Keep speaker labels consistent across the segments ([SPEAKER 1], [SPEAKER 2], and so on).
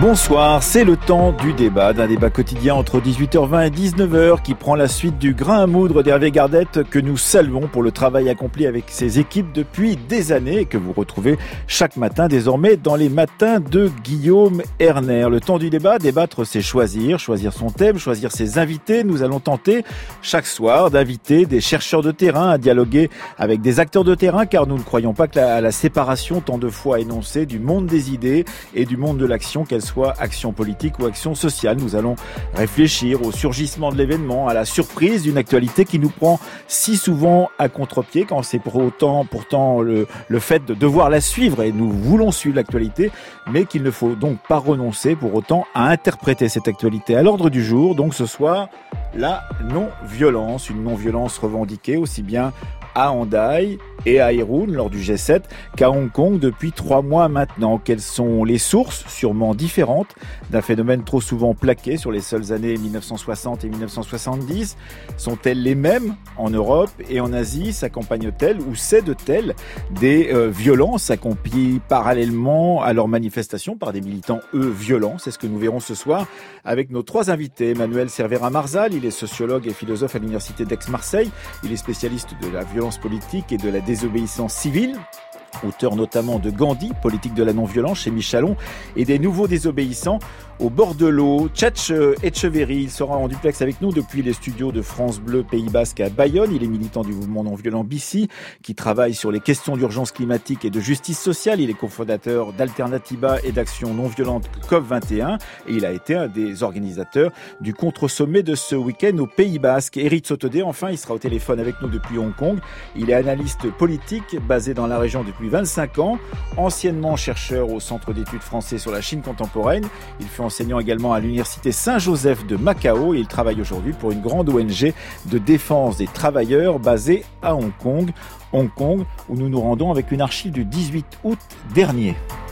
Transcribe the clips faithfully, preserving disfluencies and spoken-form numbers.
[SPEAKER 1] Bonsoir, c'est le temps du débat, d'un débat quotidien entre dix-huit heures vingt et dix-neuf heures qui prend la suite du grain à moudre d'Hervé Gardette que nous saluons pour le travail accompli avec ses équipes depuis des années et que vous retrouvez chaque matin désormais dans les matins de Guillaume Erner. Le temps du débat, débattre c'est choisir, choisir son thème, choisir ses invités. Nous allons tenter chaque soir d'inviter des chercheurs de terrain à dialoguer avec des acteurs de terrain car nous ne croyons pas que la, la séparation tant de fois énoncée du monde des idées et du monde de l'action, qu'elle soit action politique ou action sociale. Nous allons réfléchir au surgissement de l'événement, à la surprise d'une actualité qui nous prend si souvent à contre-pied quand c'est pour autant, pourtant le, le fait de devoir la suivre et nous voulons suivre l'actualité, mais qu'il ne faut donc pas renoncer pour autant à interpréter cette actualité. À l'ordre du jour, donc ce soir, la non-violence, une non-violence revendiquée aussi bien à Hendaye et à Irun lors du G sept qu'à Hong Kong depuis trois mois maintenant. Quelles sont les sources, sûrement différentes, d'un phénomène trop souvent plaqué sur les seules années mille neuf cent soixante et mille neuf cent soixante-dix? Sont-elles les mêmes en Europe et en Asie? S'accompagnent-elles ou cèdent-elles des euh, violences accomplies parallèlement à leurs manifestations par des militants, eux, violents? C'est ce que nous verrons ce soir avec nos trois invités. Emmanuel Cervera-Marzal, il est sociologue et philosophe à l'université d'Aix-Marseille. Il est spécialiste de la violence politique et de la désobéissance civile, auteur notamment de Gandhi, politique de la non-violence chez Michalon, et des nouveaux désobéissants au bord de l'eau. Tchatch Etcheverry, il sera en duplex avec nous depuis les studios de France Bleu Pays Basque à Bayonne. Il est militant du mouvement non-violent B C, qui travaille sur les questions d'urgence climatique et de justice sociale. Il est cofondateur d'Alternativa et d'Action non-violente C O P vingt et un, et il a été un des organisateurs du contre-sommet de ce week-end au Pays Basque. Éric Sottodé, enfin, il sera au téléphone avec nous depuis Hong Kong. Il est analyste politique, basé dans la région depuis vingt-cinq ans, anciennement chercheur au Centre d'études français sur la Chine contemporaine. Il fut enseignant également à l'université Saint-Joseph de Macao et il travaille aujourd'hui pour une grande O N G de défense des travailleurs basée à Hong Kong. Hong Kong, où nous nous rendons avec une archive du dix-huit août dernier.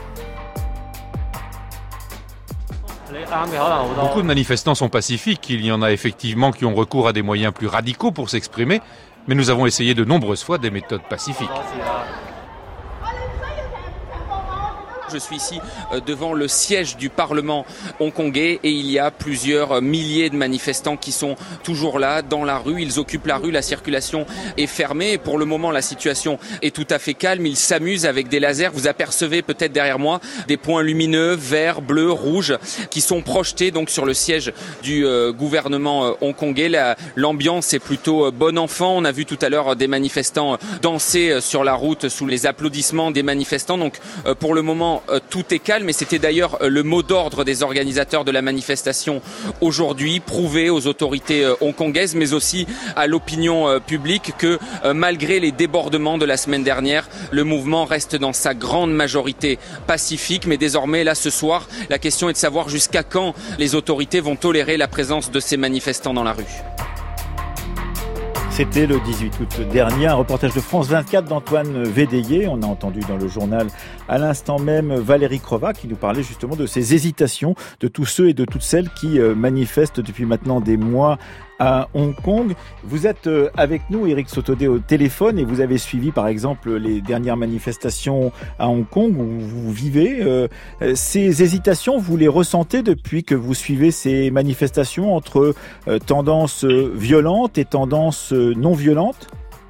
[SPEAKER 2] Beaucoup de manifestants sont pacifiques. Il y en a effectivement qui ont recours à des moyens plus radicaux pour s'exprimer, mais nous avons essayé de nombreuses fois des méthodes pacifiques.
[SPEAKER 3] Je suis ici devant le siège du Parlement hongkongais et il y a plusieurs milliers de manifestants qui sont toujours là dans la rue. Ils occupent la rue, la circulation est fermée. Pour le moment, la situation est tout à fait calme. Ils s'amusent avec des lasers. Vous apercevez peut-être derrière moi des points lumineux, verts, bleus, rouges, qui sont projetés donc sur le siège du euh, gouvernement euh, hongkongais. La, l'ambiance est plutôt euh, bon enfant. On a vu tout à l'heure des manifestants danser euh, sur la route sous les applaudissements des manifestants. Donc euh, pour le moment, Euh, tout est calme et c'était d'ailleurs euh, le mot d'ordre des organisateurs de la manifestation aujourd'hui, prouver aux autorités euh, hongkongaises mais aussi à l'opinion euh, publique que euh, malgré les débordements de la semaine dernière, le mouvement reste dans sa grande majorité pacifique. Mais désormais, là ce soir, la question est de savoir jusqu'à quand les autorités vont tolérer la présence de ces manifestants dans la rue.
[SPEAKER 1] C'était le dix-huit août dernier, un reportage de France vingt-quatre d'Antoine Védéier. On a entendu dans le journal à l'instant même Valérie Crova qui nous parlait justement de ces hésitations de tous ceux et de toutes celles qui manifestent depuis maintenant des mois à Hong Kong. Vous êtes avec nous, Éric Sottodé, au téléphone et vous avez suivi par exemple les dernières manifestations à Hong Kong où vous vivez. Euh, ces hésitations, vous les ressentez depuis que vous suivez ces manifestations entre euh, tendances violentes et tendances non violentes?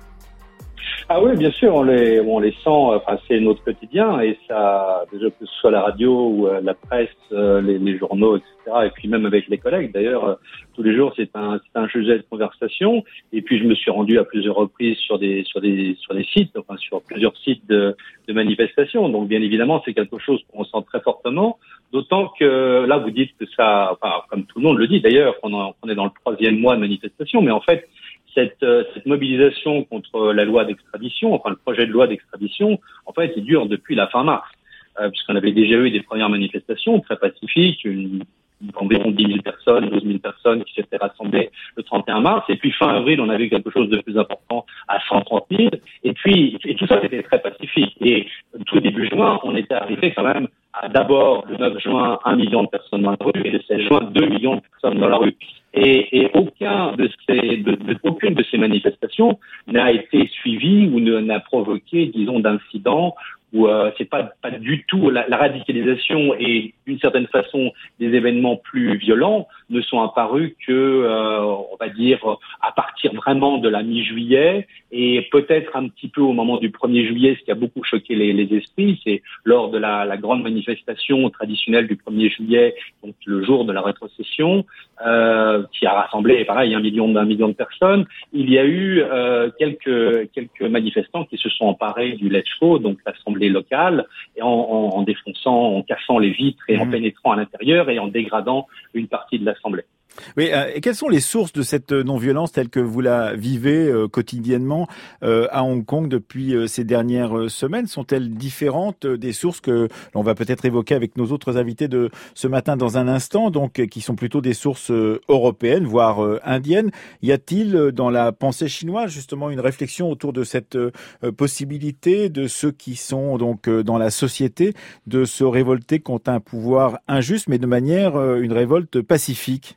[SPEAKER 4] Ah oui, bien sûr, on les, on les sent, enfin, c'est notre quotidien et ça, déjà que ce soit la radio ou euh, la presse, euh, les, les journaux, et cetera. Et puis même avec les collègues, d'ailleurs, euh, tous les jours, c'est un, c'est un sujet de conversation. Et puis je me suis rendu à plusieurs reprises sur des, sur des, sur des sites, enfin sur plusieurs sites de, de manifestations. Donc bien évidemment, c'est quelque chose qu'on sent très fortement. D'autant que là, vous dites que ça, enfin, comme tout le monde le dit d'ailleurs, qu'on, en, qu'on est dans le troisième mois de manifestation, mais en fait, Cette, cette mobilisation contre la loi d'extradition, enfin le projet de loi d'extradition, en fait, il dure depuis la fin mars, euh, puisqu'on avait déjà eu des premières manifestations très pacifiques, une, environ dix mille personnes, douze mille personnes qui s'étaient rassemblées le trente et un mars, et puis fin avril, on a vu quelque chose de plus important à cent trente mille, et puis et tout ça était très pacifique. Et tout début juin, on était arrivé quand même à d'abord le neuf juin, un million de personnes dans la rue, et le seize juin, deux millions de personnes dans la rue. Et, et aucun de ces, de, de, aucune de ces manifestations n'a été suivie ou ne, n'a provoqué, disons, d'incidents où euh, c'est pas pas du tout la, la radicalisation et d'une certaine façon des événements plus violents ne sont apparus que euh, on va dire à partir vraiment de la mi-juillet et peut-être un petit peu au moment du premier juillet. Ce qui a beaucoup choqué les, les esprits, c'est lors de la, la grande manifestation traditionnelle du premier juillet, donc le jour de la rétrocession, euh, qui a rassemblé pareil un million d'un million de personnes. Il y a eu euh, quelques quelques manifestants qui se sont emparés du Let's Show, donc l'assemblée locale, et en, en, en défonçant, en cassant les vitres et mmh. en pénétrant à l'intérieur et en dégradant une partie de l'assemblée.
[SPEAKER 1] Oui, euh, et quelles sont les sources de cette non-violence telle que vous la vivez euh, quotidiennement euh, à Hong Kong depuis euh, ces dernières euh, semaines? Sont-elles différentes euh, des sources que l'on va peut-être évoquer avec nos autres invités de ce matin dans un instant, donc euh, qui sont plutôt des sources euh, européennes, voire euh, indiennes? Y a-t-il euh, dans la pensée chinoise justement une réflexion autour de cette euh, possibilité de ceux qui sont donc euh, dans la société de se révolter contre un pouvoir injuste, mais de manière euh, une révolte pacifique?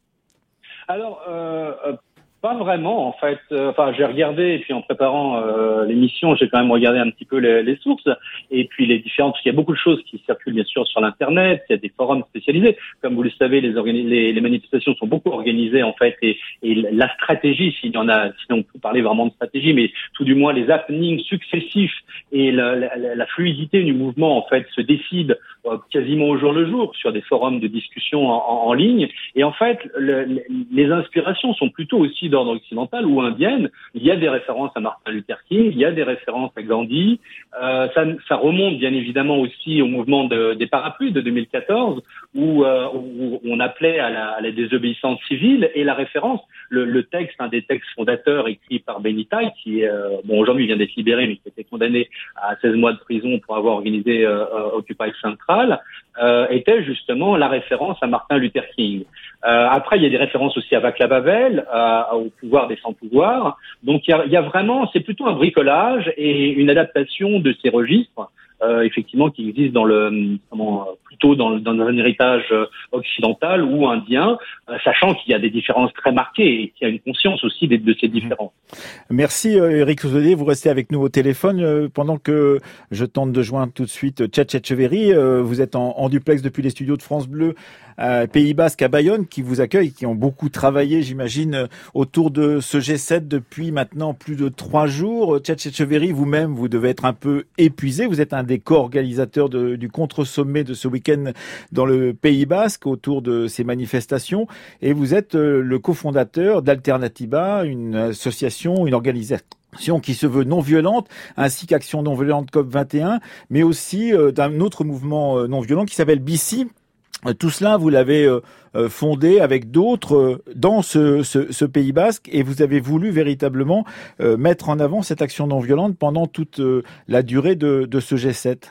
[SPEAKER 4] Alors, euh, pas vraiment, en fait. Enfin, j'ai regardé, et puis en préparant euh, l'émission, j'ai quand même regardé un petit peu les, les sources, et puis les différentes, parce qu'il y a beaucoup de choses qui circulent, bien sûr, sur l'Internet, il y a des forums spécialisés. Comme vous le savez, les, organi- les, les manifestations sont beaucoup organisées, en fait, et, et la stratégie, s'il y en a, si on peut parler vraiment de stratégie, mais tout du moins les happenings successifs et la, la, la fluidité du mouvement, en fait, se décident euh, quasiment au jour le jour sur des forums de discussion en, en, en ligne. Et en fait, le, le, les inspirations sont plutôt aussi d'ordre occidental ou indienne. Il y a des références à Martin Luther King, il y a des références à Gandhi. Euh, ça, ça remonte bien évidemment aussi au mouvement de, des parapluies de deux mille quatorze, où, euh, où on appelait à la, à la désobéissance civile. Et la référence, le, le texte, un des textes fondateurs écrit par Benitaï, qui euh, bon aujourd'hui vient d'être libéré, mais qui était condamné à seize mois de prison pour avoir organisé euh, Occupy Central, euh, était justement la référence à Martin Luther King. Euh, après, il y a des références aussi à Václav Havel, à, au pouvoir des sans-pouvoir. Donc, il y a, il y a vraiment, c'est plutôt un bricolage et une adaptation de ces registres, euh, effectivement, qui existent dans le, comment, plutôt dans, dans un héritage occidental ou indien, euh, sachant qu'il y a des différences très marquées et qu'il y a une conscience aussi de, de ces différences.
[SPEAKER 1] Merci Eric Souzellier, vous restez avec nous au téléphone euh, pendant que je tente de joindre tout de suite Tchatch Etcheverry. Euh, vous êtes en, en duplex depuis les studios de France Bleu à Pays Basque, à Bayonne, qui vous accueillent, qui ont beaucoup travaillé, j'imagine, autour de ce G sept depuis maintenant plus de trois jours. Tchatch Etcheverry, vous-même, vous devez être un peu épuisé. Vous êtes un des co-organisateurs de, du contre-sommet de ce week-end dans le Pays Basque autour de ces manifestations. Et vous êtes le cofondateur d'Alternativa, une association, une organisation qui se veut non violente, ainsi qu'Action non violente C O P vingt et un, mais aussi euh, d'un autre mouvement euh, non violent qui s'appelle B C. Tout cela, vous l'avez euh, fondé avec d'autres euh, dans ce, ce, ce Pays Basque, et vous avez voulu véritablement euh, mettre en avant cette action non violente pendant toute euh, la durée de, de ce G sept.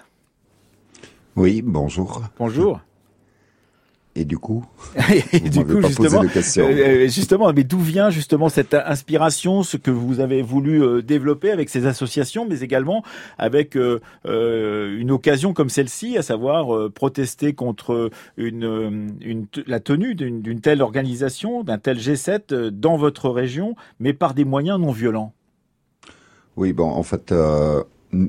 [SPEAKER 5] Oui, bonjour.
[SPEAKER 1] Bonjour.
[SPEAKER 5] Et du coup,
[SPEAKER 1] et du coup, justement, euh, justement, mais d'où vient justement cette inspiration, ce que vous avez voulu euh, développer avec ces associations, mais également avec euh, euh, une occasion comme celle-ci, à savoir euh, protester contre une, une la tenue d'une, d'une telle organisation, d'un tel G sept euh, dans votre région, mais par des moyens non violents.
[SPEAKER 5] Oui, bon, en fait. Euh...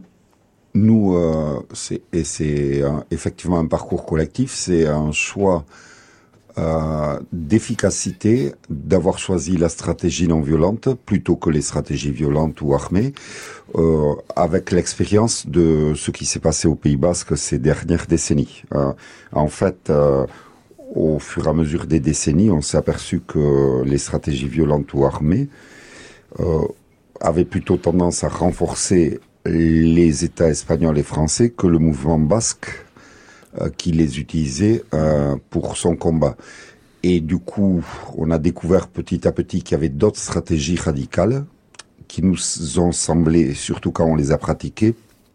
[SPEAKER 5] Nous, euh, c'est, et c'est euh, effectivement un parcours collectif, c'est un choix euh, d'efficacité d'avoir choisi la stratégie non violente plutôt que les stratégies violentes ou armées, euh, avec l'expérience de ce qui s'est passé au Pays Basque ces dernières décennies. Euh, en fait, euh, au fur et à mesure des décennies, on s'est aperçu que les stratégies violentes ou armées euh, avaient plutôt tendance à renforcer les États espagnols et français que le mouvement basque euh, qui les utilisait euh, pour son combat. Et du coup, on a découvert petit à petit qu'il y avait d'autres stratégies radicales qui nous ont semblé, surtout quand on les a pratiquées,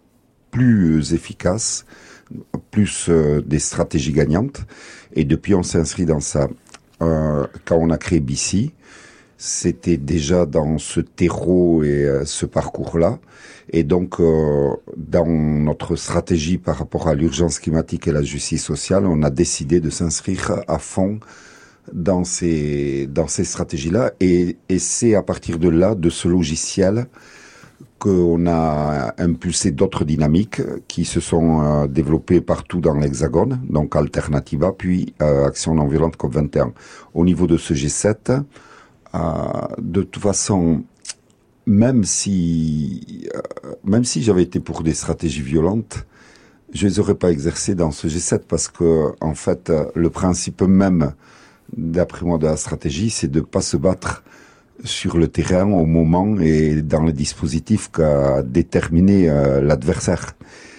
[SPEAKER 5] plus efficaces, plus euh, des stratégies gagnantes. Et depuis, on s'inscrit dans ça. Euh, quand on a créé B C, c'était déjà dans ce terreau et euh, ce parcours-là. Et donc, euh, dans notre stratégie par rapport à l'urgence climatique et la justice sociale, on a décidé de s'inscrire à fond dans ces dans ces stratégies-là. Et, et c'est à partir de là, de ce logiciel, qu'on a impulsé d'autres dynamiques qui se sont euh, développées partout dans l'Hexagone, donc Alternativa, puis euh, Action non violente COP vingt et un. Au niveau de ce G sept, euh, de toute façon, même si, euh, même si j'avais été pour des stratégies violentes, je les aurais pas exercées dans ce G sept parce que, en fait, le principe même, d'après moi, de la stratégie, c'est de pas se battre sur le terrain au moment et dans le dispositif qu'a déterminé euh, l'adversaire.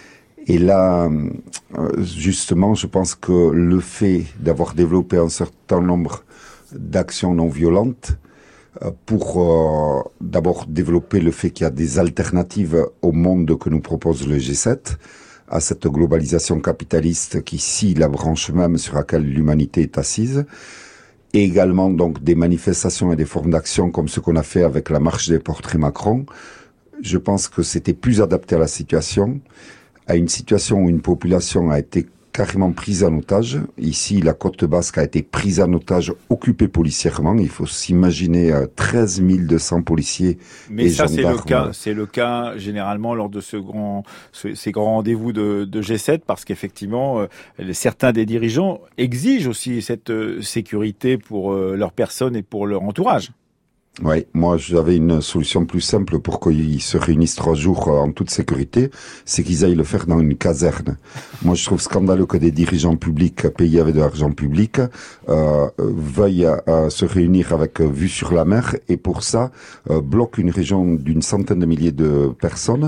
[SPEAKER 5] Et là, euh, justement, je pense que le fait d'avoir développé un certain nombre d'actions non violentes euh, pour euh, d'abord développer le fait qu'il y a des alternatives au monde que nous propose le G sept, à cette globalisation capitaliste qui scie la branche même sur laquelle l'humanité est assise, et également donc des manifestations et des formes d'action comme ce qu'on a fait avec la marche des portraits Macron. Je pense que c'était plus adapté à la situation, à une situation où une population a été carrément prise en otage. Ici, la côte basque a été prise en otage, occupée policièrement. Il faut s'imaginer euh, treize mille deux cents policiers
[SPEAKER 1] Mais
[SPEAKER 5] et
[SPEAKER 1] ça,
[SPEAKER 5] gendarmes.
[SPEAKER 1] c'est le cas, c'est le cas généralement lors de ce grand, ce, ces grands rendez-vous de, de G sept, parce qu'effectivement, euh, certains des dirigeants exigent aussi cette euh, sécurité pour euh, leur personne et pour leur entourage.
[SPEAKER 5] Oui, moi j'avais une solution plus simple pour qu'ils se réunissent trois jours en toute sécurité, c'est qu'ils aillent le faire dans une caserne. Moi je trouve scandaleux que des dirigeants publics payés avec de l'argent public euh, veuillent euh, se réunir avec euh, vue sur la mer et pour ça euh, bloquent une région d'une centaine de milliers de personnes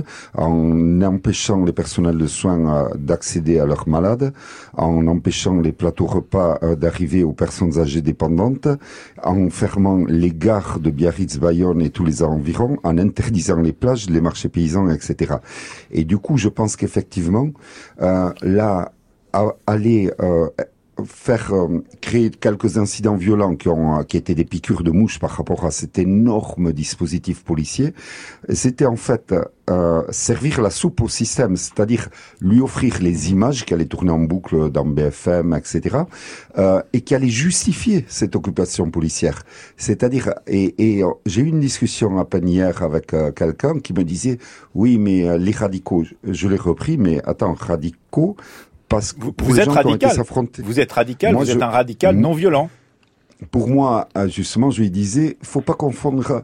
[SPEAKER 5] en empêchant les personnels de soins euh, d'accéder à leurs malades, en empêchant les plateaux repas euh, d'arriver aux personnes âgées dépendantes, en fermant les gares de Biarritz, Bayonne et tous les environs, en interdisant les plages, les marchés paysans, et cetera. Et du coup, je pense qu'effectivement, euh, là, à, aller euh, faire euh, créer quelques incidents violents qui ont qui étaient des piqûres de mouches par rapport à cet énorme dispositif policier, c'était en fait euh, servir la soupe au système, c'est-à-dire lui offrir les images qui allaient tourner en boucle dans B F M, et cetera, euh, et qui allaient justifier cette occupation policière. C'est-à-dire, et, et euh, j'ai eu une discussion à peine hier avec euh, quelqu'un qui me disait, oui, mais euh, les radicaux, je, je l'ai repris, mais attends, radicaux. Parce que
[SPEAKER 1] vous, vous êtes radical. Vous êtes radical. Moi, vous je, êtes un radical non violent.
[SPEAKER 5] Pour moi, justement, je lui disais, faut pas confondre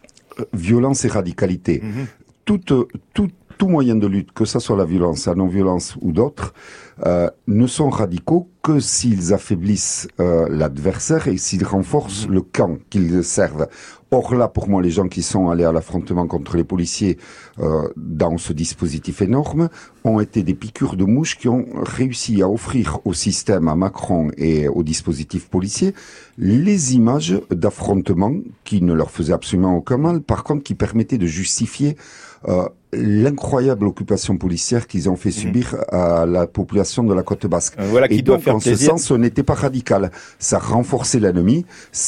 [SPEAKER 5] violence et radicalité. Mm-hmm. Tout, tout, tout moyen de lutte, que ce soit la violence, la non-violence ou d'autres, euh, ne sont radicaux que s'ils affaiblissent euh, l'adversaire et s'ils renforcent mmh. le camp qu'ils servent. Or là, pour moi, les gens qui sont allés à l'affrontement contre les policiers euh, dans ce dispositif énorme ont été des piqûres de mouches qui ont réussi à offrir au système, à Macron et au dispositif policier, les images d'affrontements qui ne leur faisaient absolument aucun mal, par contre qui permettaient de justifier euh, l'incroyable occupation policière qu'ils ont fait subir mmh. à la population de la côte basque.
[SPEAKER 1] Euh, voilà qui
[SPEAKER 5] et
[SPEAKER 1] doit
[SPEAKER 5] donc,
[SPEAKER 1] faire
[SPEAKER 5] en
[SPEAKER 1] plaisir.
[SPEAKER 5] ce sens, ce n'était pas radical. Ça renforçait l'ennemi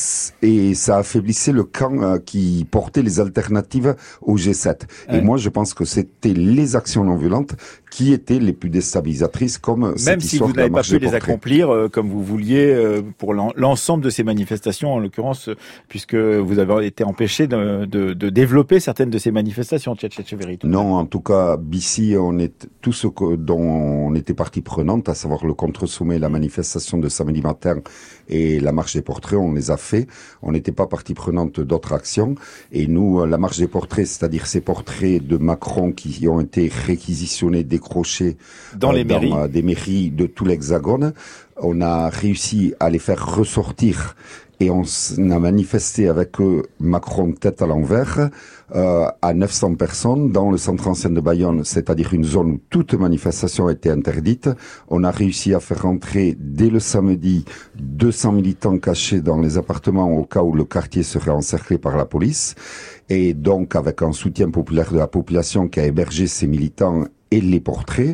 [SPEAKER 5] et ça affaiblissait le camp euh, qui portait les alternatives au G sept. Ouais. Et moi, je pense que c'était les actions non violentes qui étaient les plus déstabilisatrices, comme
[SPEAKER 1] Même
[SPEAKER 5] cette
[SPEAKER 1] si
[SPEAKER 5] histoire
[SPEAKER 1] vous
[SPEAKER 5] de la
[SPEAKER 1] n'avez pas
[SPEAKER 5] marche
[SPEAKER 1] pu
[SPEAKER 5] des
[SPEAKER 1] les
[SPEAKER 5] portraits.
[SPEAKER 1] accomplir euh, comme vous vouliez euh, pour l'en- l'ensemble de ces manifestations, en l'occurrence, puisque vous avez été empêché de, de, de développer certaines de ces manifestations, Tchétchétchéverry.
[SPEAKER 5] Non, en tout cas, B C, on est tout ce que, dont on était partie prenante, à savoir le contre-sommet, la manifestation de samedi matin et la marche des portraits, on les a fait. On n'était pas partie prenante d'autres actions. Et nous, la marche des portraits, c'est-à-dire ces portraits de Macron qui ont été réquisitionnés, décrochés
[SPEAKER 1] dans, euh, les
[SPEAKER 5] dans
[SPEAKER 1] mairies.
[SPEAKER 5] Euh, des mairies de tout l'Hexagone, on a réussi à les faire ressortir. Et on a manifesté avec eux Macron tête à l'envers euh, à neuf cents personnes dans le centre ancien de Bayonne, c'est-à-dire une zone où toute manifestation était interdite. On a réussi à faire rentrer dès le samedi deux cents militants cachés dans les appartements au cas où le quartier serait encerclé par la police. Et donc avec un soutien populaire de la population qui a hébergé ces militants et les portraits.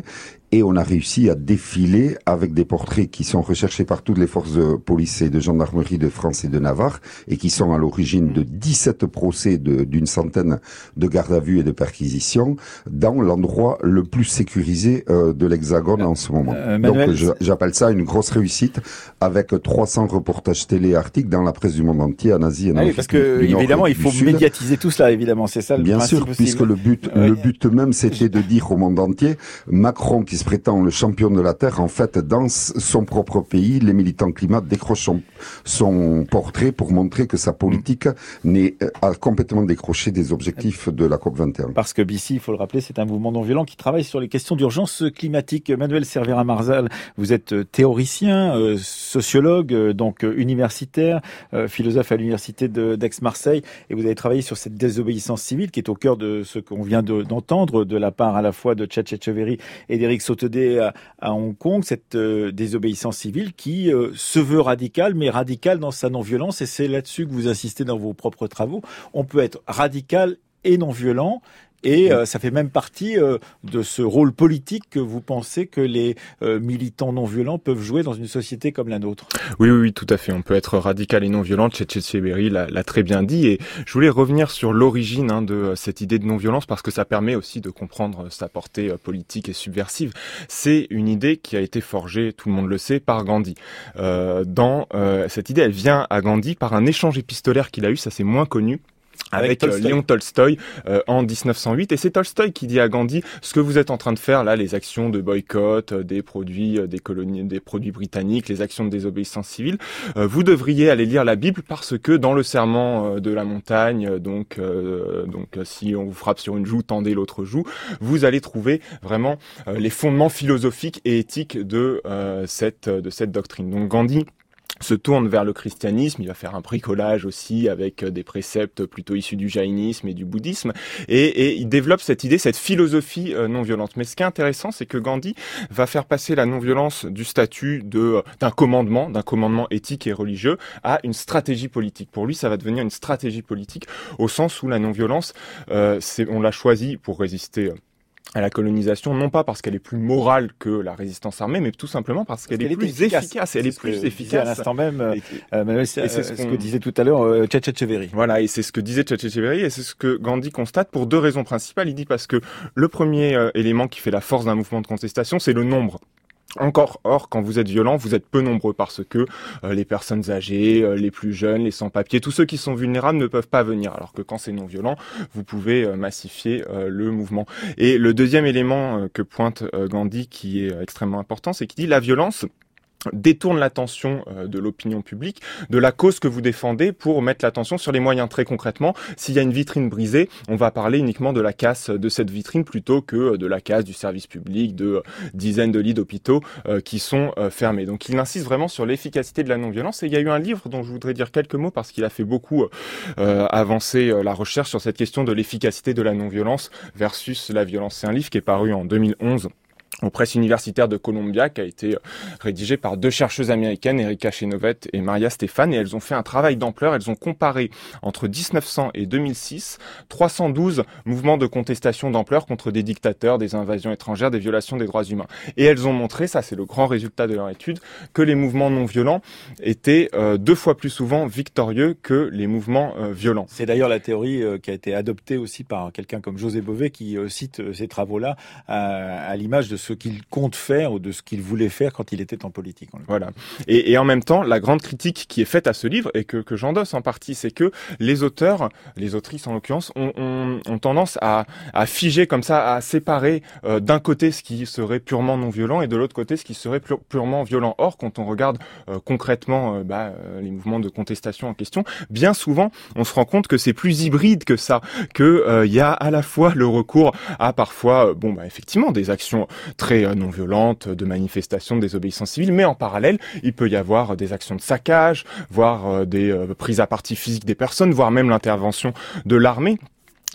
[SPEAKER 5] Et on a réussi à défiler avec des portraits qui sont recherchés par toutes les forces de police et de gendarmerie de France et de Navarre et qui sont à l'origine de dix-sept procès de, d'une centaine de gardes à vue et de perquisitions dans l'endroit le plus sécurisé euh, de l'Hexagone en ce moment. Euh, Manuel, Donc je, j'appelle ça une grosse réussite avec trois cents reportages télé et articles dans la presse du monde entier en Asie et en
[SPEAKER 1] ah
[SPEAKER 5] Afrique.
[SPEAKER 1] Oui, parce que évidemment il faut médiatiser tout cela, évidemment, c'est ça le
[SPEAKER 5] Bien
[SPEAKER 1] principe
[SPEAKER 5] sûr,
[SPEAKER 1] aussi.
[SPEAKER 5] puisque le but,
[SPEAKER 1] oui.
[SPEAKER 5] le but même c'était de dire au monde entier, Macron qui se prétend le champion de la Terre, en fait, dans son propre pays, les militants climat décrochent son, son portrait pour montrer que sa politique n'est, a complètement décroché des objectifs de la COP vingt et un.
[SPEAKER 1] Parce que B C, il faut le rappeler, c'est un mouvement non violent qui travaille sur les questions d'urgence climatique. Manuel Cervera-Marzal, vous êtes théoricien, euh, sociologue, euh, donc euh, universitaire, euh, philosophe à l'université de, d'Aix-Marseille, et vous avez travaillé sur cette désobéissance civile qui est au cœur de ce qu'on vient de, d'entendre de la part à la fois de Tchatch Etcheverry et d'Éric Sautedé à, à Hong Kong, cette euh, désobéissance civile qui euh, se veut radicale, mais radicale dans sa non-violence, et c'est là-dessus que vous insistez dans vos propres travaux. On peut être radical et non-violent, et euh, ça fait même partie euh, de ce rôle politique que vous pensez que les euh, militants non-violents peuvent jouer dans une société comme la nôtre.
[SPEAKER 6] Oui, oui, oui, tout à fait. On peut être radical et non-violent. Tchatch Etcheverry l'a, l'a très bien dit. Et je voulais revenir sur l'origine hein, de cette idée de non-violence parce que ça permet aussi de comprendre sa portée politique et subversive. C'est une idée qui a été forgée, tout le monde le sait, par Gandhi. Euh, dans euh, cette idée, elle vient à Gandhi par un échange épistolaire qu'il a eu, ça c'est moins connu, avec, avec Tolstoy. Léon Tolstoï euh, en dix-neuf cent huit, et c'est Tolstoï qui dit à Gandhi ce que vous êtes en train de faire là, les actions de boycott euh, des produits euh, des colonies, des produits britanniques, les actions de désobéissance civile, euh, vous devriez aller lire la Bible parce que dans le serment euh, de la montagne, euh, donc euh, donc euh, si on vous frappe sur une joue, tendez l'autre joue, vous allez trouver vraiment euh, les fondements philosophiques et éthiques de euh, cette de cette doctrine. Donc Gandhi se tourne vers le christianisme, il va faire un bricolage aussi avec des préceptes plutôt issus du jaïnisme et du bouddhisme, et, et il développe cette idée, cette philosophie euh, non-violente. Mais ce qui est intéressant, c'est que Gandhi va faire passer la non-violence du statut de d'un commandement, d'un commandement éthique et religieux, à une stratégie politique. Pour lui, ça va devenir une stratégie politique, au sens où la non-violence, euh, c'est, on l'a choisie pour résister à la colonisation, non pas parce qu'elle est plus morale que la résistance armée, mais tout simplement parce qu'elle, parce est, plus efficace. efficace. Elle est plus efficace.
[SPEAKER 1] À l'instant même, euh, euh, Manuel, c'est, et c'est ce, ce que disait tout à l'heure euh, Tchatch Etcheverry.
[SPEAKER 6] Voilà, et c'est ce que disait Tchatch Etcheverry, et c'est ce que Gandhi constate pour deux raisons principales. Il dit parce que le premier euh, élément qui fait la force d'un mouvement de contestation, c'est le nombre. Encore, or, quand vous êtes violent, vous êtes peu nombreux parce que euh, les personnes âgées, euh, les plus jeunes, les sans-papiers, tous ceux qui sont vulnérables ne peuvent pas venir. Alors que quand c'est non violent, vous pouvez euh, massifier euh, le mouvement. Et le deuxième élément euh, que pointe euh, Gandhi, qui est euh, extrêmement important, c'est qu'il dit la violence détourne l'attention de l'opinion publique de la cause que vous défendez pour mettre l'attention sur les moyens. Très concrètement, s'il y a une vitrine brisée, on va parler uniquement de la casse de cette vitrine plutôt que de la casse du service public, de dizaines de lits d'hôpitaux euh, qui sont euh, fermés. Donc il insiste vraiment sur l'efficacité de la non-violence, et il y a eu un livre dont je voudrais dire quelques mots parce qu'il a fait beaucoup euh, avancer euh, la recherche sur cette question de l'efficacité de la non-violence versus la violence. C'est un livre qui est paru en deux mille onze aux presses universitaires de Columbia, qui a été rédigé par deux chercheuses américaines, Erika Chenoweth et Maria Stephan, et elles ont fait un travail d'ampleur. Elles ont comparé entre dix-neuf cents et deux mille six trois cent douze mouvements de contestation d'ampleur contre des dictateurs, des invasions étrangères, des violations des droits humains. Et elles ont montré, ça c'est le grand résultat de leur étude, que les mouvements non violents étaient euh, deux fois plus souvent victorieux que les mouvements euh, violents.
[SPEAKER 1] C'est d'ailleurs la théorie euh, qui a été adoptée aussi par quelqu'un comme José Bové, qui euh, cite euh, ces travaux-là à, à l'image de ce qu'il compte faire ou de ce qu'il voulait faire quand il était en politique.
[SPEAKER 6] Voilà. Et, et en même temps, la grande critique qui est faite à ce livre, et que, que j'endosse en partie, c'est que les auteurs, les autrices en l'occurrence, ont, ont, ont tendance à, à figer comme ça, à séparer euh, d'un côté ce qui serait purement non violent et de l'autre côté ce qui serait pur, purement violent. Or, quand on regarde euh, concrètement euh, bah, euh, les mouvements de contestation en question, bien souvent, on se rend compte que c'est plus hybride que ça, que euh, y a à la fois le recours à parfois, euh, bon bah effectivement, des actions très euh, non violentes, de manifestations, de désobéissance civile, mais en parallèle, il peut y avoir des actions de saccage, voire euh, des euh, prises à partie physiques des personnes, voire même l'intervention de l'armée.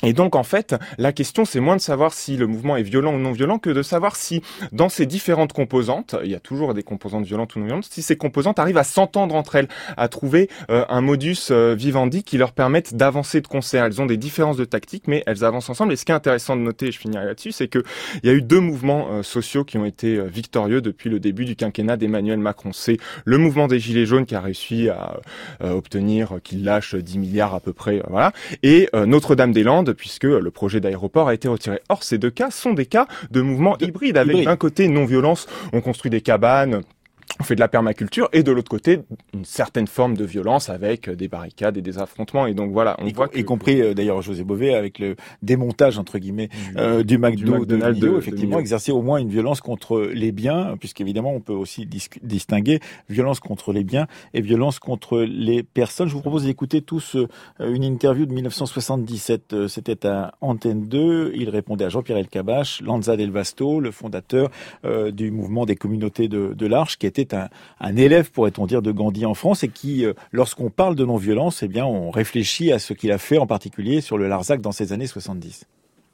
[SPEAKER 6] Et donc, en fait, la question, c'est moins de savoir si le mouvement est violent ou non violent que de savoir si, dans ces différentes composantes, il y a toujours des composantes violentes ou non violentes, si ces composantes arrivent à s'entendre entre elles, à trouver euh, un modus euh, vivendi qui leur permette d'avancer de concert. Elles ont des différences de tactique, mais elles avancent ensemble. Et ce qui est intéressant de noter, et je finirai là-dessus, c'est que il y a eu deux mouvements euh, sociaux qui ont été euh, victorieux depuis le début du quinquennat d'Emmanuel Macron. C'est le mouvement des Gilets jaunes qui a réussi à euh, obtenir qu'il lâche dix milliards à peu près, euh, voilà, et euh, Notre-Dame-des-Landes, puisque le projet d'aéroport a été retiré. Or, ces deux cas sont des cas de mouvements hybrides, avec Hybride. d'un côté non-violence, on construit des cabanes, on fait de la permaculture, et de l'autre côté, une certaine forme de violence avec des barricades et des affrontements. Et donc voilà, on
[SPEAKER 1] y,
[SPEAKER 6] voit que...
[SPEAKER 1] y compris euh, d'ailleurs José Bové avec le démontage entre guillemets euh, du McDo, du McDonald's de Millau, effectivement, de exercer au moins une violence contre les biens, puisqu'évidemment on peut aussi dis- distinguer violence contre les biens et violence contre les personnes. Je vous propose d'écouter tous euh, une interview de dix-neuf cent soixante-dix-sept. Euh, c'était à Antenne deux. Il répondait à Jean-Pierre Elkabbach, Lanza Del Vasto, le fondateur euh, du mouvement des communautés de, de l'Arche, qui était Un, un élève, pourrait-on dire, de Gandhi en France et qui, euh, lorsqu'on parle de non-violence, eh bien, on réfléchit à ce qu'il a fait en particulier sur le Larzac dans ces années soixante-dix.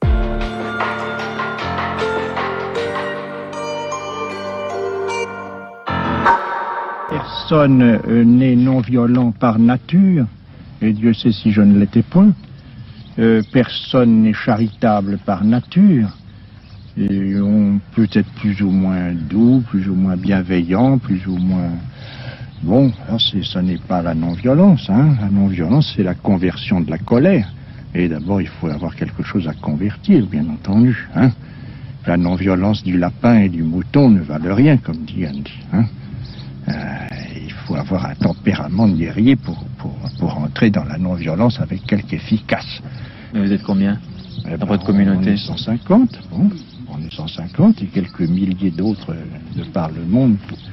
[SPEAKER 7] Personne euh, n'est non-violent par nature, et Dieu sait si je ne l'étais point. Euh, personne n'est charitable par nature. Et on peut être plus ou moins doux, plus ou moins bienveillant, plus ou moins... Bon, alors c'est, ça n'est pas la non-violence, hein. La non-violence, c'est la conversion de la colère. Et d'abord, il faut avoir quelque chose à convertir, bien entendu, hein. La non-violence du lapin et du mouton ne valent rien, comme dit Gandhi, hein. Euh, il faut avoir un tempérament de guerrier pour, pour, pour entrer dans la non-violence avec quelque efficace.
[SPEAKER 8] Mais vous êtes combien
[SPEAKER 7] eh
[SPEAKER 8] dans
[SPEAKER 7] ben,
[SPEAKER 8] votre communauté?
[SPEAKER 7] On est cent cinquante, bon. On est cent cinquante et quelques milliers d'autres de par le monde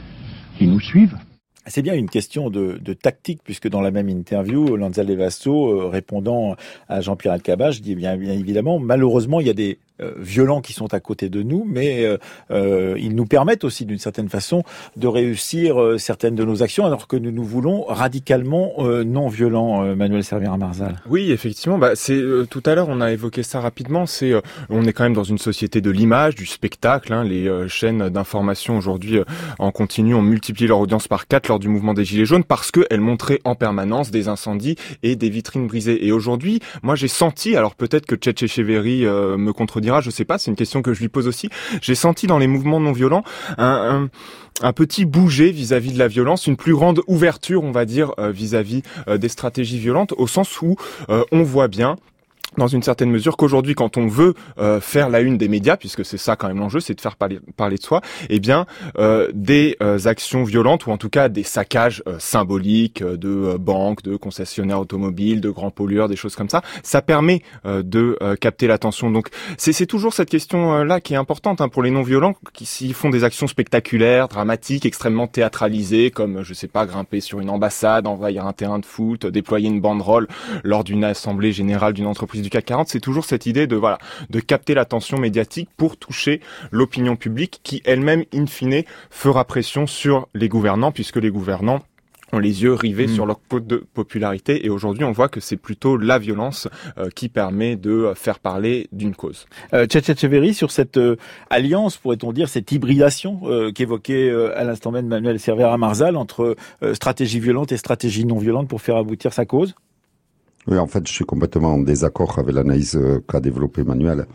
[SPEAKER 7] qui nous suivent.
[SPEAKER 1] C'est bien une question de, de tactique, puisque dans la même interview, Lanza Del Vasto, euh, répondant à Jean-Pierre Elkabbach, dit bien, bien évidemment, malheureusement, il y a des euh, violents qui sont à côté de nous, mais euh, euh, ils nous permettent aussi, d'une certaine façon, de réussir euh, certaines de nos actions, alors que nous nous voulons radicalement euh, non violents, euh, Manuel Servira-Marzal.
[SPEAKER 6] Oui, effectivement. Bah, c'est euh, tout à l'heure, on a évoqué ça rapidement. C'est, euh, on est quand même dans une société de l'image, du spectacle. Hein, les euh, chaînes d'information aujourd'hui euh, en continu ont multiplié leur audience par quatre lors du mouvement des Gilets jaunes parce qu'elles montraient en permanence des incendies et des vitrines brisées. Et aujourd'hui, moi, j'ai senti, alors peut-être que Tchétchéverry euh, me contredira, je sais pas, c'est une question que je lui pose aussi. J'ai senti dans les mouvements non violents un, un, un petit bouger vis-à-vis de la violence, une plus grande ouverture, on va dire, euh, vis-à-vis euh, des stratégies violentes, au sens où euh, on voit bien, dans une certaine mesure, qu'aujourd'hui, quand on veut euh, faire la une des médias, puisque c'est ça quand même l'enjeu, c'est de faire parler, parler de soi, eh bien, euh, des euh, actions violentes, ou en tout cas des saccages euh, symboliques euh, de euh, banques, de concessionnaires automobiles, de grands pollueurs, des choses comme ça, ça permet euh, de euh, capter l'attention. Donc, c'est, c'est toujours cette question-là euh, qui est importante hein, pour les non-violents, qui s'ils font des actions spectaculaires, dramatiques, extrêmement théâtralisées, comme, je sais pas, grimper sur une ambassade, envahir un terrain de foot, déployer une banderole lors d'une assemblée générale d'une entreprise du C A C quarante, c'est toujours cette idée de voilà de capter l'attention médiatique pour toucher l'opinion publique qui elle-même in fine fera pression sur les gouvernants, puisque les gouvernants ont les yeux rivés mmh. sur leur cote de popularité, et aujourd'hui on voit que c'est plutôt la violence euh, qui permet de faire parler d'une cause.
[SPEAKER 1] Euh, Tchétchéverry, sur cette euh, alliance, pourrait-on dire, cette hybridation euh, qu'évoquait euh, à l'instant même Manuel Servira-Marzal entre euh, stratégie violente et stratégie non violente pour faire aboutir sa cause?
[SPEAKER 5] Oui, en fait, je suis complètement en désaccord avec l'analyse qu'a développée Manuel.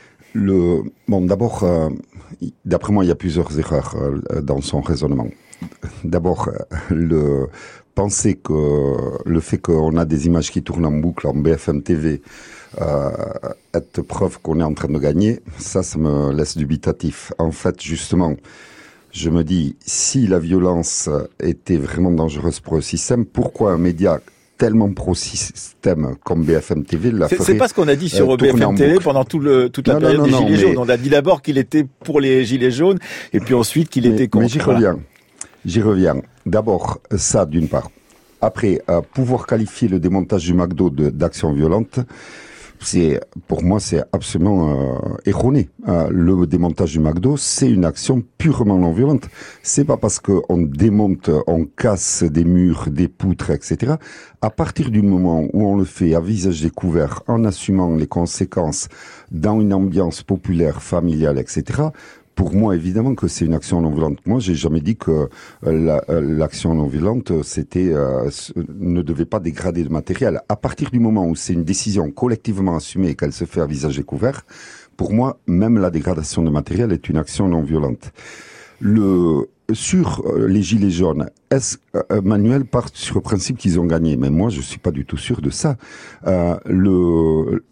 [SPEAKER 5] Le, bon, d'abord, euh, d'après moi, il y a plusieurs erreurs euh, dans son raisonnement. D'abord, le penser que le fait qu'on a des images qui tournent en boucle en B F M T V euh, est preuve qu'on est en train de gagner, ça, ça me laisse dubitatif. En fait, justement, je me dis, si la violence était vraiment dangereuse pour le système, pourquoi un média tellement pro-système comme B F M T V la
[SPEAKER 1] c'est,
[SPEAKER 5] ferait...
[SPEAKER 1] C'est pas ce qu'on a dit sur euh, B F M T V pendant tout le, toute la non, période non, non, des Gilets non, jaunes. Mais... On a dit d'abord qu'il était pour les Gilets jaunes, et puis ensuite qu'il mais, était contre.
[SPEAKER 5] Mais j'y reviens. J'y reviens. D'abord, ça, d'une part. Après, euh, pouvoir qualifier le démontage du McDo de, d'action violente, c'est, pour moi, c'est absolument euh, erroné. Euh, le démontage du McDo, c'est une action purement non violente. C'est pas parce qu'on démonte, on casse des murs, des poutres, et cetera. À partir du moment où on le fait à visage découvert, en assumant les conséquences dans une ambiance populaire, familiale, et cetera, pour moi, évidemment que c'est une action non violente. Moi, j'ai jamais dit que la, l'action non violente, c'était euh, ne devait pas dégrader le matériel. À partir du moment où c'est une décision collectivement assumée et qu'elle se fait à visage découvert, pour moi, même la dégradation de matériel est une action non violente. Le sur les gilets jaunes, est-ce euh, Manuel part sur le principe qu'ils ont gagné, mais moi je suis pas du tout sûr de ça. Euh, le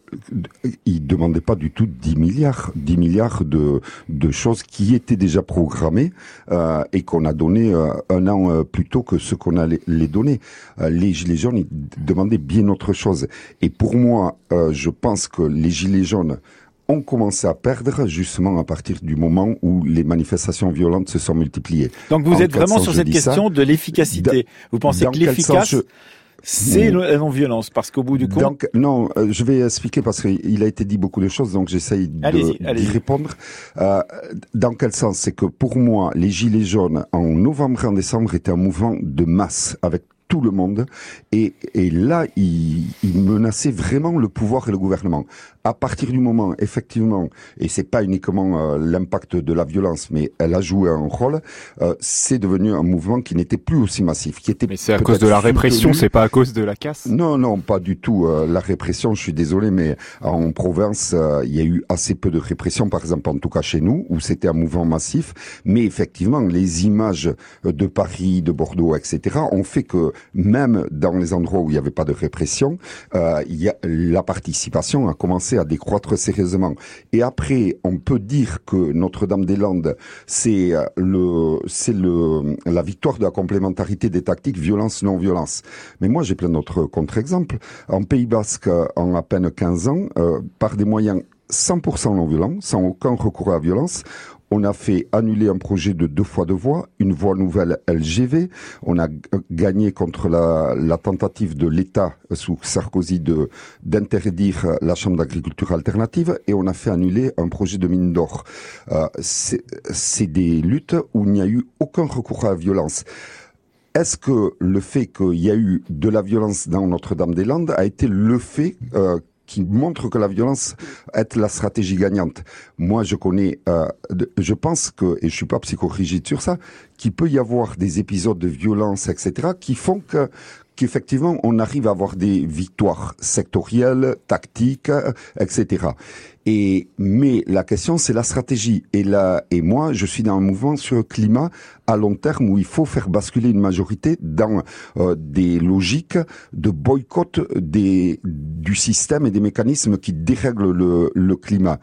[SPEAKER 5] il demandait pas du tout dix milliards, dix milliards de de choses qui étaient déjà programmées euh, et qu'on a donné euh, un an euh, plus tôt que ce qu'on allait les donner. Euh, les gilets jaunes ils demandaient bien autre chose. Et pour moi, euh, je pense que les gilets jaunes ont commencé à perdre justement à partir du moment où les manifestations violentes se sont multipliées.
[SPEAKER 1] Donc vous
[SPEAKER 5] en
[SPEAKER 1] êtes vraiment sur cette question
[SPEAKER 5] ça,
[SPEAKER 1] de l'efficacité. Vous pensez que l'efficace, je... c'est mmh. la non-violence, parce qu'au bout du compte...
[SPEAKER 5] Donc, non, euh, je vais expliquer parce qu'il a été dit beaucoup de choses, donc j'essaye de,
[SPEAKER 1] allez-y, allez-y.
[SPEAKER 5] d'y répondre. Euh, dans quel sens? C'est que pour moi, les Gilets jaunes, en novembre et en décembre, étaient un mouvement de masse, avec tout le monde, et, et là, il, il menaçait vraiment le pouvoir et le gouvernement. À partir du moment, effectivement, et c'est pas uniquement euh, l'impact de la violence, mais elle a joué un rôle, euh, c'est devenu un mouvement qui n'était plus aussi massif, qui était.
[SPEAKER 6] Mais c'est à cause de la répression, c'est pas à cause de la casse?
[SPEAKER 5] Non, non, pas du tout. Euh, la répression, je suis désolé, mais en province, euh, il y a eu assez peu de répression, par exemple, en tout cas chez nous, où c'était un mouvement massif. Mais effectivement, les images de Paris, de Bordeaux, et cetera, ont fait que même dans les endroits où il n'y avait pas de répression, euh, il y a, la participation a commencé à décroître sérieusement. Et après, on peut dire que Notre-Dame-des-Landes, c'est le, c'est le, la victoire de la complémentarité des tactiques violence-non-violence. Mais moi, j'ai plein d'autres contre-exemples. En Pays Basque, en à peine quinze ans, euh, par des moyens cent pour cent non-violents, sans aucun recours à la violence, on a fait annuler un projet de deux fois deux voies, une voie nouvelle L G V. On a gagné contre la, la tentative de l'État sous Sarkozy de d'interdire la chambre d'agriculture alternative, et on a fait annuler un projet de mine d'or. Euh, c'est, c'est des luttes où il n'y a eu aucun recours à la violence. Est-ce que le fait qu'il y a eu de la violence dans Notre-Dame-des-Landes a été le fait euh, qui montre que la violence est la stratégie gagnante? Moi, je connais, euh, de, je pense que, et je suis pas psychorigide sur ça, qu'il peut y avoir des épisodes de violence, et cetera, qui font que qu'effectivement, on arrive à avoir des victoires sectorielles, tactiques, et cetera. Et, mais la question, c'est la stratégie. Et là, et moi, je suis dans un mouvement sur le climat à long terme où il faut faire basculer une majorité dans euh, des logiques de boycott des, du système et des mécanismes qui dérèglent le, le climat.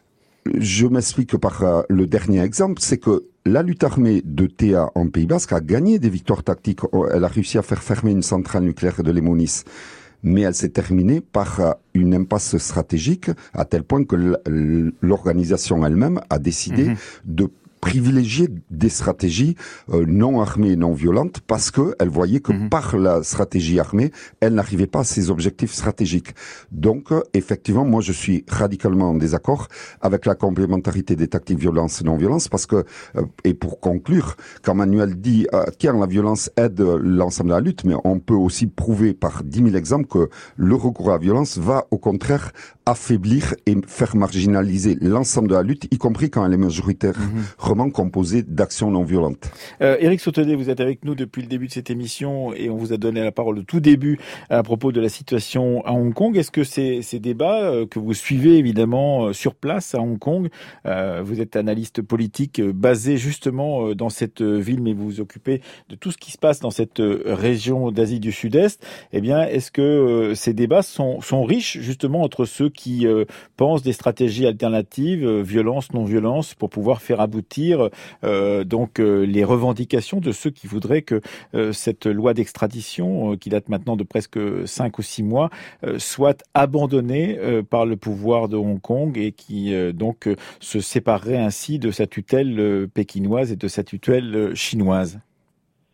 [SPEAKER 5] Je m'explique par euh, le dernier exemple, c'est que la lutte armée de T A en Pays Basque a gagné des victoires tactiques. Elle a réussi à faire fermer une centrale nucléaire de Lemonis. Mais elle s'est terminée par une impasse stratégique à tel point que l'organisation elle-même a décidé mmh. de privilégier des stratégies euh, non armées et non violentes parce que elle voyait que mmh. par la stratégie armée, elle n'arrivait pas à ses objectifs stratégiques. Donc, euh, effectivement, moi, je suis radicalement en désaccord avec la complémentarité des tactiques violence et non-violence parce que, euh, et pour conclure, quand Manuel dit euh, tiens, la violence aide l'ensemble de la lutte, mais on peut aussi prouver par dix mille exemples que le recours à la violence va au contraire affaiblir et faire marginaliser l'ensemble de la lutte, y compris quand elle est majoritaire. Mmh. composé d'actions non violentes.
[SPEAKER 1] Euh, Éric Sautedet, vous êtes avec nous depuis le début de cette émission et on vous a donné la parole au tout début à propos de la situation à Hong Kong. Est-ce que ces, ces débats euh, que vous suivez évidemment euh, sur place à Hong Kong, euh, vous êtes analyste politique euh, basé justement euh, dans cette euh, ville, mais vous vous occupez de tout ce qui se passe dans cette euh, région d'Asie du Sud-Est. Eh bien, est-ce que euh, ces débats sont, sont riches justement entre ceux qui euh, pensent des stratégies alternatives, euh, violence, non-violence, pour pouvoir faire aboutir Euh, donc euh, les revendications de ceux qui voudraient que euh, cette loi d'extradition, euh, qui date maintenant de presque cinq ou six mois, euh, soit abandonnée euh, par le pouvoir de Hong Kong et qui euh, donc euh, se séparerait ainsi de sa tutelle euh, pékinoise et de sa tutelle euh, chinoise.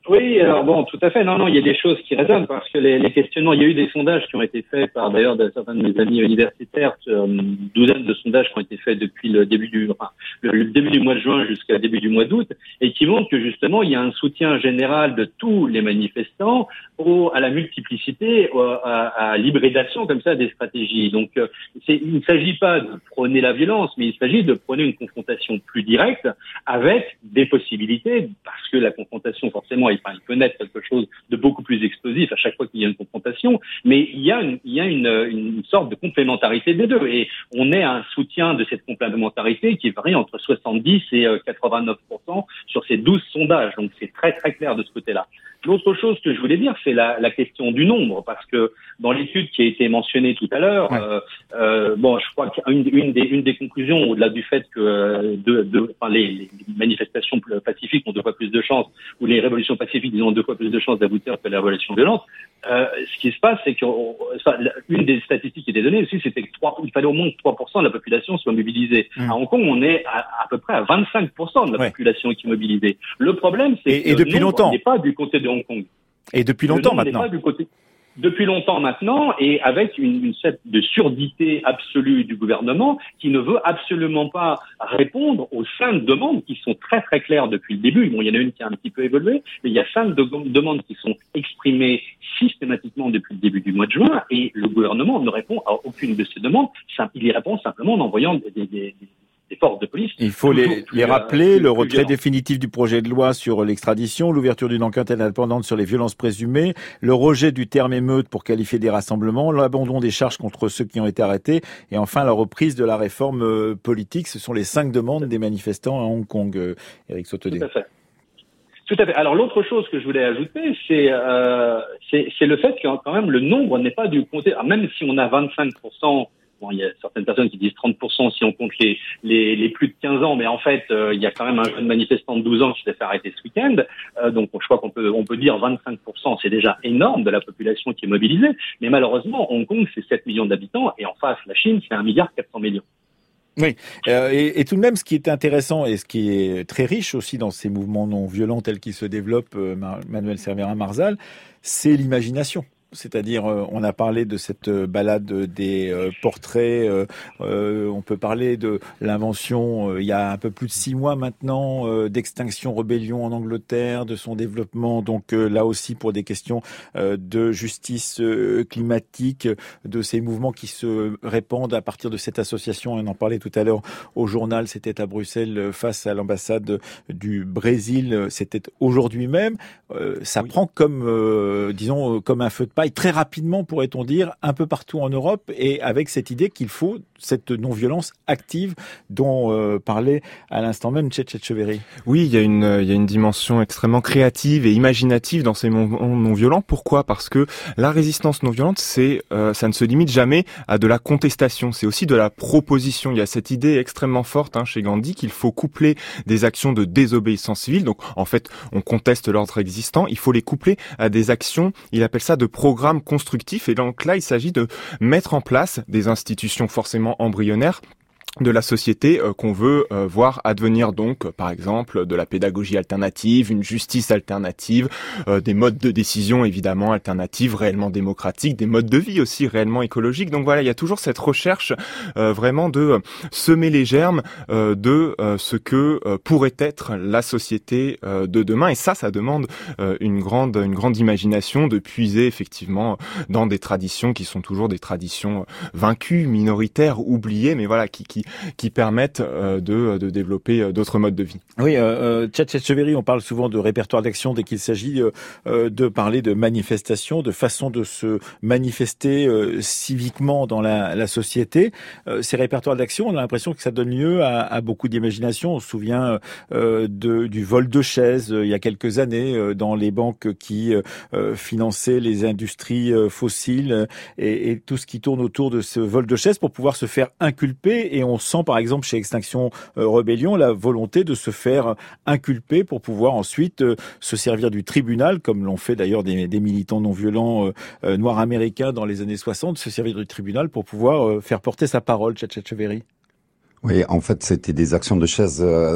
[SPEAKER 4] Oui, alors bon, tout à fait. Non, non, il y a des choses qui résonnent parce que les, les questionnements, il y a eu des sondages qui ont été faits par d'ailleurs de certains de mes amis universitaires, une douzaine de sondages qui ont été faits depuis le début du, enfin, le, le début du mois de juin jusqu'à le début du mois d'août, et qui montrent que justement il y a un soutien général de tous les manifestants au, à la multiplicité, à, à l'hybridation comme ça des stratégies. Donc, c'est, il ne s'agit pas de prôner la violence, mais il s'agit de prôner une confrontation plus directe avec des possibilités, parce que la confrontation forcément est Enfin, il peut naître quelque chose de beaucoup plus explosif à chaque fois qu'il y a une confrontation, mais il y a une, il y a une, une sorte de complémentarité des deux, et on est à un soutien de cette complémentarité qui varie entre soixante-dix et quatre-vingt-neuf pour cent sur ces douze sondages, donc c'est très très clair de ce côté-là. L'autre chose que je voulais dire, c'est la, la question du nombre, parce que dans l'étude qui a été mentionnée tout à l'heure, ouais. euh, euh, bon, je crois qu'une une des, une des conclusions, au-delà du fait que euh, de, de, enfin, les, les manifestations pacifiques ont deux fois plus de chances, ou les révolutions pacifiques, disons, ont deux fois plus de chances d'aboutir que les révolutions violentes, euh, ce qui se passe, c'est qu'une des statistiques qui était donnée aussi, c'était que trois, il fallait au moins que trois pour cent de la population soit mobilisée. Mmh. À Hong Kong, on est à, à peu près à vingt-cinq pour cent de la ouais. population qui est mobilisée. Le problème, c'est
[SPEAKER 1] et,
[SPEAKER 4] que
[SPEAKER 1] et depuis
[SPEAKER 4] le
[SPEAKER 1] longtemps.
[SPEAKER 4] n'est pas du côté de Hong Kong.
[SPEAKER 1] Et depuis longtemps maintenant.
[SPEAKER 4] Pas du côté... Depuis longtemps maintenant, et avec une, une sorte de surdité absolue du gouvernement qui ne veut absolument pas répondre aux cinq demandes qui sont très très claires depuis le début. Bon, il y en a une qui a un petit peu évolué, mais il y a cinq de- demandes qui sont exprimées systématiquement depuis le début du mois de juin, et le gouvernement ne répond à aucune de ces demandes. Il y répond simplement en envoyant des, des, des des forces de police.
[SPEAKER 1] Il faut les, les rappeler, euh, le retrait définitif du projet de loi sur l'extradition, l'ouverture d'une enquête indépendante sur les violences présumées, le rejet du terme émeute pour qualifier des rassemblements, l'abandon des charges contre ceux qui ont été arrêtés, et enfin la reprise de la réforme politique. Ce sont les cinq demandes des manifestants à Hong Kong, euh, Éric Sottedé.
[SPEAKER 4] Tout à fait. Tout à fait. Alors l'autre chose que je voulais ajouter, c'est euh, c'est, c'est le fait que quand même le nombre n'est pas du côté. Même si on a vingt-cinq pour cent. Bon, il y a certaines personnes qui disent trente pour cent si on compte les, les, les plus de quinze ans, mais en fait, euh, il y a quand même un jeune manifestant de douze ans qui s'est fait arrêter ce week-end. Euh, donc, je crois qu'on peut, on peut dire vingt-cinq pour cent, c'est déjà énorme de la population qui est mobilisée. Mais malheureusement, Hong Kong, c'est sept millions d'habitants, et en face, la Chine, c'est un milliard quatre cents millions.
[SPEAKER 1] Oui, euh, et, et tout de même, ce qui est intéressant et ce qui est très riche aussi dans ces mouvements non violents tels qu'ils se développent, euh, Manuel Cervera-Marzal, c'est l'imagination. C'est-à-dire, euh, on a parlé de cette balade des euh, portraits, euh, euh, on peut parler de l'invention, euh, il y a un peu plus de six mois maintenant, euh, d'Extinction Rebellion en Angleterre, de son développement, donc euh, là aussi pour des questions euh, de justice euh, climatique, de ces mouvements qui se répandent à partir de cette association, on en parlait tout à l'heure au journal, c'était à Bruxelles face à l'ambassade du Brésil, c'était aujourd'hui même, euh, ça oui. prend comme, euh, disons, comme un feu de paille très rapidement, pourrait-on dire, un peu partout en Europe, et avec cette idée qu'il faut cette non-violence active dont euh, parlait à l'instant même Tchétché Tcheverry.
[SPEAKER 6] Oui, il y a une il y a une dimension extrêmement créative et imaginative dans ces mouvements non-violents. Pourquoi ? Parce que la résistance non-violente, c'est euh, ça ne se limite jamais à de la contestation, c'est aussi de la proposition. Il y a cette idée extrêmement forte hein, chez Gandhi qu'il faut coupler des actions de désobéissance civile. Donc en fait, on conteste l'ordre existant, il faut les coupler à des actions, il appelle ça de programmes constructifs, et donc là, il s'agit de mettre en place des institutions forcément embryonnaires de la société euh, qu'on veut euh, voir advenir, donc euh, par exemple de la pédagogie alternative, une justice alternative, euh, des modes de décision évidemment alternatifs, réellement démocratiques, des modes de vie aussi réellement écologiques. Donc voilà, il y a toujours cette recherche euh, vraiment de euh, semer les germes euh, de euh, ce que euh, pourrait être la société euh, de demain, et ça, ça demande euh, une grande une grande imagination, de puiser effectivement dans des traditions qui sont toujours des traditions vaincues, minoritaires, oubliées, mais voilà, qui qui qui permettent euh, de, de développer euh, d'autres modes de vie.
[SPEAKER 1] Oui, euh, Tchétché Tcheverry, on parle souvent de répertoire d'action dès qu'il s'agit euh, de parler de manifestation, de façon de se manifester euh, civiquement dans la, la société. Euh, ces répertoires d'action, on a l'impression que ça donne lieu à, à beaucoup d'imagination. On se souvient euh, de, du vol de chaises euh, il y a quelques années euh, dans les banques qui euh, finançaient les industries euh, fossiles euh, et, et tout ce qui tourne autour de ce vol de chaises pour pouvoir se faire inculper, et on On sent par exemple chez Extinction Rebellion la volonté de se faire inculper pour pouvoir ensuite euh, se servir du tribunal, comme l'ont fait d'ailleurs des, des militants non violents euh, euh, noirs américains dans les années soixante, se servir du tribunal pour pouvoir euh, faire porter sa parole, Tchétché Tcheverry.
[SPEAKER 5] Oui, en fait, c'était des actions de chaise euh,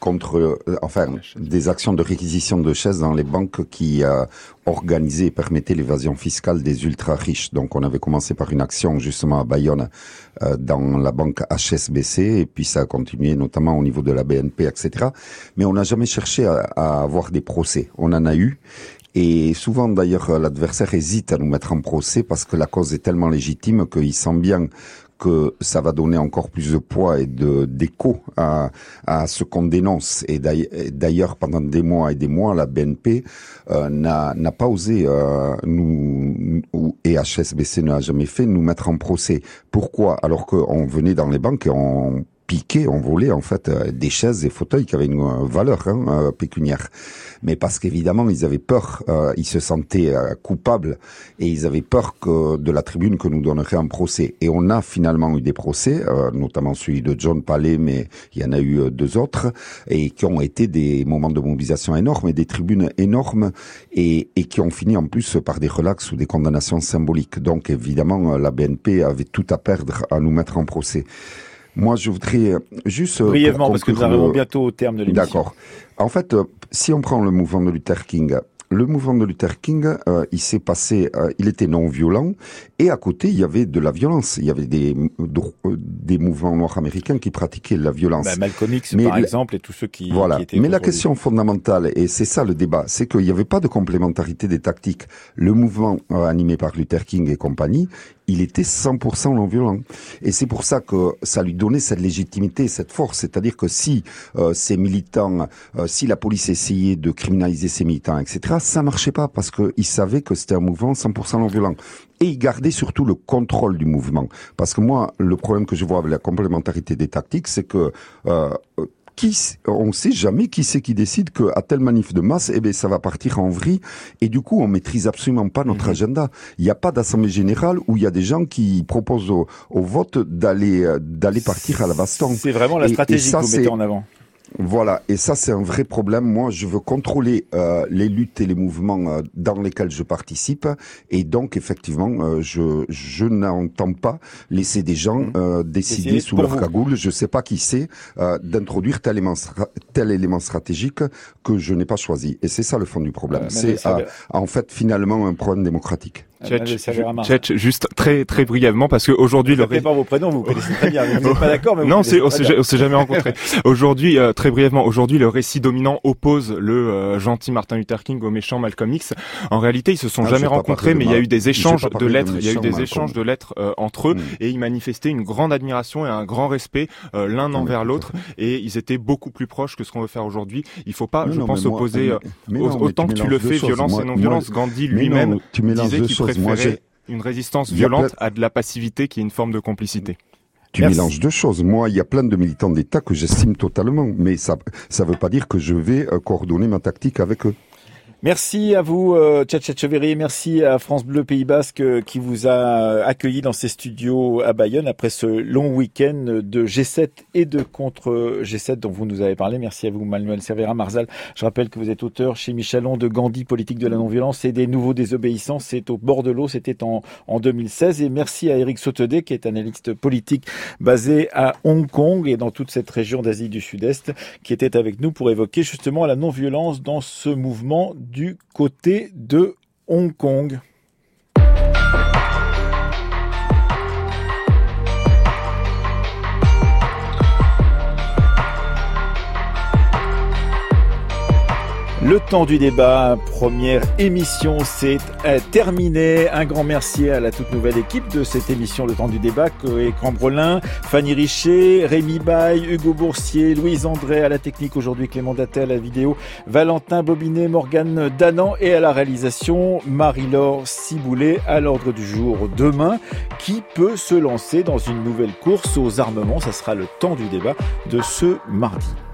[SPEAKER 5] contre, euh, enfin, des actions de réquisition de chaises dans les banques qui euh, organisaient et permettaient l'évasion fiscale des ultra-riches. Donc, on avait commencé par une action justement à Bayonne euh, dans la banque H S B C, et puis ça a continué notamment au niveau de la B N P, et cetera. Mais on n'a jamais cherché à, à avoir des procès. On en a eu. Et souvent, d'ailleurs, l'adversaire hésite à nous mettre en procès parce que la cause est tellement légitime qu'il sent bien que ça va donner encore plus de poids et de d'écho à, à ce qu'on dénonce. Et d'ailleurs, pendant des mois et des mois, la B N P euh, n'a, n'a pas osé, euh, nous, et H S B C n'a jamais fait, nous mettre en procès. Pourquoi ? Alors qu'on venait dans les banques et on piquait, on volait en fait des chaises, des fauteuils qui avaient une valeur hein, euh, pécuniaire. Mais parce qu'évidemment, ils avaient peur, euh, ils se sentaient euh, coupables et ils avaient peur que de la tribune que nous donnerait un procès. Et on a finalement eu des procès, euh, notamment celui de John Palais, mais il y en a eu euh, deux autres, et qui ont été des moments de mobilisation énormes et des tribunes énormes, et, et qui ont fini en plus par des relax ou des condamnations symboliques. Donc évidemment, la B N P avait tout à perdre à nous mettre en procès. Moi, je voudrais juste...
[SPEAKER 1] Brièvement, parce que nous arrivons le... bientôt au terme de l'émission.
[SPEAKER 5] D'accord. En fait, si on prend le mouvement de Luther King, le mouvement de Luther King, euh, il s'est passé, euh, il était non violent, et à côté, il y avait de la violence. Il y avait des, des mouvements noirs américains qui pratiquaient la violence.
[SPEAKER 1] Bah, Malcolm X, par exemple, et tous ceux qui,
[SPEAKER 5] voilà.
[SPEAKER 1] qui étaient...
[SPEAKER 5] Mais la question fondamentale, et c'est ça le débat, c'est qu'il n'y avait pas de complémentarité des tactiques. Le mouvement euh, animé par Luther King et compagnie, il était cent pour cent non-violent. Et c'est pour ça que ça lui donnait cette légitimité, cette force. C'est-à-dire que si euh, ces militants, euh, si la police essayait de criminaliser ces militants, et cetera, ça marchait pas parce qu'ils savaient que c'était un mouvement cent pour cent non-violent. Et ils gardaient surtout le contrôle du mouvement. Parce que moi, le problème que je vois avec la complémentarité des tactiques, c'est que... Euh, Qui, on ne sait jamais qui c'est qui décide qu'à telle manif de masse, eh ben, ça va partir en vrille. Et du coup, on maîtrise absolument pas notre mmh. agenda. Il n'y a pas d'assemblée générale où il y a des gens qui proposent au, au vote d'aller, d'aller partir à la baston.
[SPEAKER 1] C'est vraiment la stratégie et, et ça, que vous mettez en avant.
[SPEAKER 5] Voilà, et ça c'est un vrai problème. Moi, je veux contrôler euh, les luttes et les mouvements euh, dans lesquels je participe, et donc effectivement, euh, je je n'entends pas laisser des gens euh, décider sous leur cagoule, je sais pas qui c'est, euh, d'introduire tel élément, tel élément stratégique que je n'ai pas choisi. Et c'est ça le fond du problème. Euh, c'est euh, en fait finalement un problème démocratique.
[SPEAKER 6] Tchetch, juste très très brièvement parce que aujourd'hui le
[SPEAKER 1] ré... pas vos prénoms, vous connaissez très bien. Vous n'êtes pas d'accord, mais vous
[SPEAKER 6] non, c'est on s'est, on s'est jamais rencontrés. Aujourd'hui, euh, très brièvement, aujourd'hui le récit dominant oppose le euh, gentil Martin Luther King au méchant Malcolm X. En réalité, ils se sont ah, jamais rencontrés, mais il y a eu des échanges de lettres. Il y a eu des Malcolm. échanges de lettres euh, entre eux, mmh. et ils manifestaient une grande admiration et un grand respect euh, l'un mmh. envers l'autre, et ils étaient beaucoup plus proches que ce qu'on veut faire aujourd'hui. Il faut pas, non, je non, pense, opposer moi, mais, mais non, autant que tu le fais, violence et non-violence. Gandhi lui-même disait qu'il préférait Moi, une résistance violente à de la passivité qui est une forme de complicité.
[SPEAKER 5] Tu Merci. mélanges deux choses. Moi, il y a plein de militants d'État que j'estime totalement, mais ça ça veut pas dire que je vais euh, coordonner ma tactique avec eux.
[SPEAKER 1] Merci à vous, euh, Tchetch Etcheverry. Merci à France Bleu Pays Basque euh, qui vous a accueilli dans ses studios à Bayonne après ce long week-end de G sept et de contre G sept dont vous nous avez parlé. Merci à vous, Manuel Cervera Marzal. Je rappelle que vous êtes auteur chez Michelon de Gandhi, politique de la non-violence et des nouveaux désobéissants. C'est au bord de l'eau. C'était en, en deux mille seize. Et merci à Eric Sotedé, qui est analyste politique basé à Hong Kong et dans toute cette région d'Asie du Sud-Est, qui était avec nous pour évoquer justement la non-violence dans ce mouvement du côté de Hong Kong. Le temps du débat, première émission, c'est terminé. Un grand merci à la toute nouvelle équipe de cette émission Le temps du débat, Chloé Cambrelin, Fanny Richer, Rémi Baye, Hugo Boursier, Louise André à la technique aujourd'hui, Clément Datel à la vidéo, Valentin Bobinet, Morgane Danan et à la réalisation, Marie-Laure Ciboulet. À l'ordre du jour demain, qui peut se lancer dans une nouvelle course aux armements? Ça sera le temps du débat de ce mardi.